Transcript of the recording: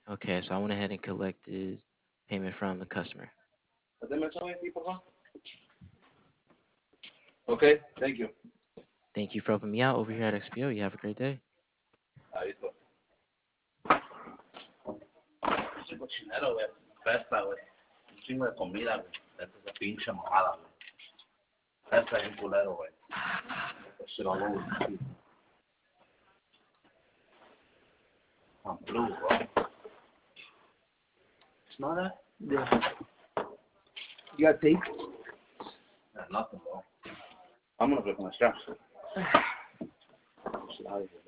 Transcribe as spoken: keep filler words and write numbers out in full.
Okay, so I went ahead and collected payment from the customer. Okay, thank you. Thank you for helping me out over here at X P O. You have a great day. Ahí está. Ese cochinero, güey. Pesta, güey. Un chingo de comida, güey. Esta es la pinche mamada, güey. Pesta bien culero, güey. That shit all over the street. I'm blue, bro. Smell that? Yeah. You got tape? Nah, nothing, bro. I'm gonna break my straps. Shit out of here.